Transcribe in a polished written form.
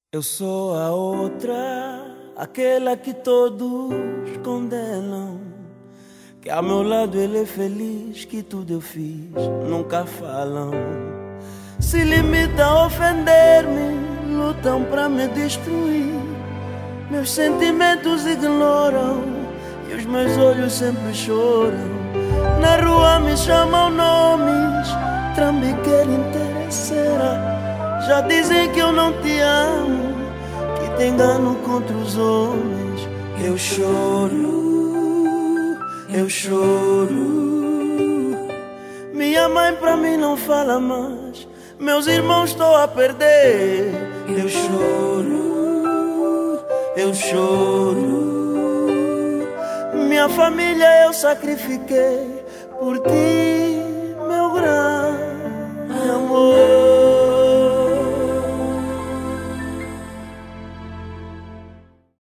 Eu sou a outra, aquela que todos condenam. Que ao meu lado ele é feliz, que tudo eu fiz, nunca falam. Se limitam a ofender-me, lutam pra me destruir. Meus sentimentos ignoram e os meus olhos sempre choram. Na rua me chamam nomes, trambiqueira interesseira. Já dizem que eu não te amo, que te engano contra os homens. Eu choro, eu choro. Minha mãe pra mim não fala mais, meus irmãos estou a perder. Eu choro, eu choro. Minha família eu sacrifiquei por ti.